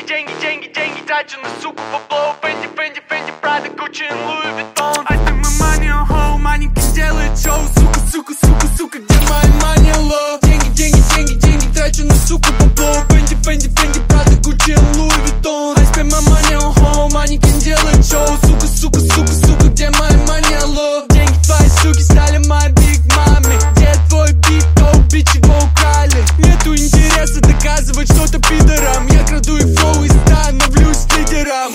деньги трачу на суку бабло. Фенди, Прада, Гуччи, Луи Виттон. I spend my money on hoe, манекен делает шоу. Сука, где моя мания, ло? Деньги трачу на суку бабло. Фенди, Прада, Гуччи, Луи Виттон. I spend my money on hoe, манекен делает шоу. Сука, где моя мания, ло? Деньги твои суки стали моей биг маме. Где твой бит, оу, бич, его украли. Нету интереса доказывать что-то пидорам. Я краду и флоу и становлюсь лидером.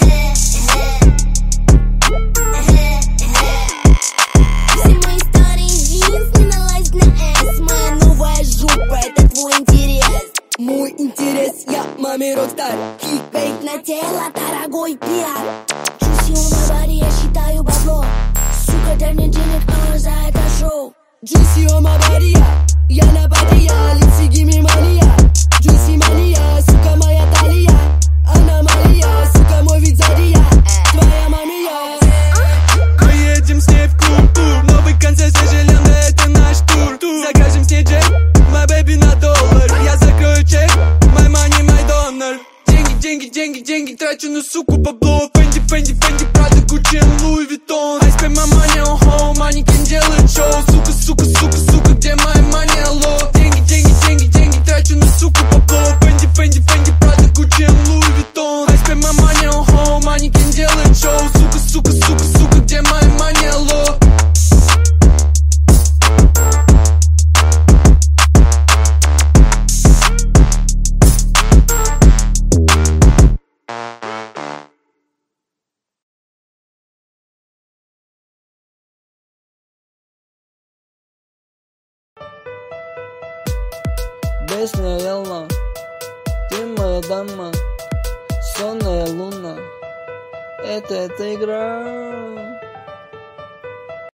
Все мои старые джинсы налазь на S. Моя новая жопа, это твой интерес. Мой интерес, я маме рокстар. Кликбейт на тело, дорогой пиар. Juicy on my body, я считаю бабло. Сука, дай мне денег, за это шоу. Juicy on my body, я на баде, лици give me money, Juicy мания, сука, моя талия. Аномалия, сука, мой вид сзади, твоя мамия. Мы едем с ней в клуб-тур. Новый концерт, сожален, да это наш тур. Закажем с ней джек, my baby на доллар. Я закрою чек, my money, my donor. Деньги трачу на суку бабло. Фенди, Прада, Гуччи, Луи Виттон. I spend my money on hoe, манекен делает шоу. Сука, где моя мания, ло? Деньги трачу на суку бабло. Фенди, Прада, Гуччи, Луи Виттон. I spend my money on hoe, манекен делает шоу. Сука, где моя мания, ло? Песня Элла, ты моя дама, сонная луна, это игра.